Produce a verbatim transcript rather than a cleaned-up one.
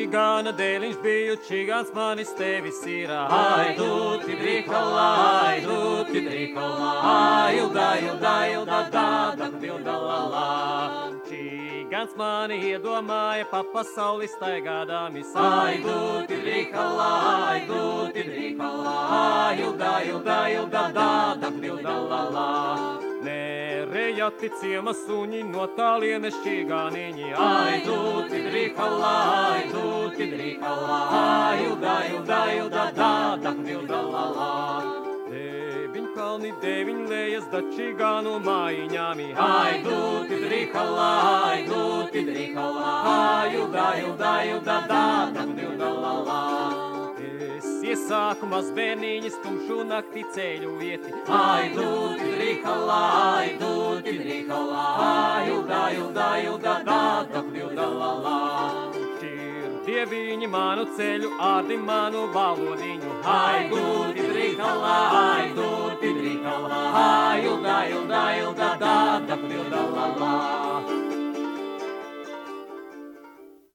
čigāna dēliņš biju, čigāns manis tevis ir. Aidu, tidrīkalā, aidu, tidrīkalā, ilda, ilda, ilda, da, da, ilda, la, la. Čigāns mani iedomāja pa pasauli staigādāmis. Aidu, tidrīkalā, aidu, tidrīkalā, ilda, ilda, ilda, da, da, ilda, la, la. Nerejati ciema suņi no tālienes čigāniņi. Aidu, tidrīkalā, aidu, tidrīkalā, ilda, ilda, ilda, da, da, ilda, la, la. Deviņ kalni, deviņ lejas, da čigānu mājiņāmi. Aidu, tidrīkalā, aidu, tidrīkalā, ilda, ilda, ilda, da, da, ilda, la, la. Iesāku maz bērniņas tumšu nakti ceļu ieti. Aidu, tidrīkalā, aidu, tidrīkalā, ilda, ilda, ilda, da, da, ilda, la, la. Šķir dieviņi manu ceļu, ārdi manu valodiņu. Aidu, tidrīkalā, aidu, tidrīkalā, ilda, ilda, ilda, da, da, ilda, la, la.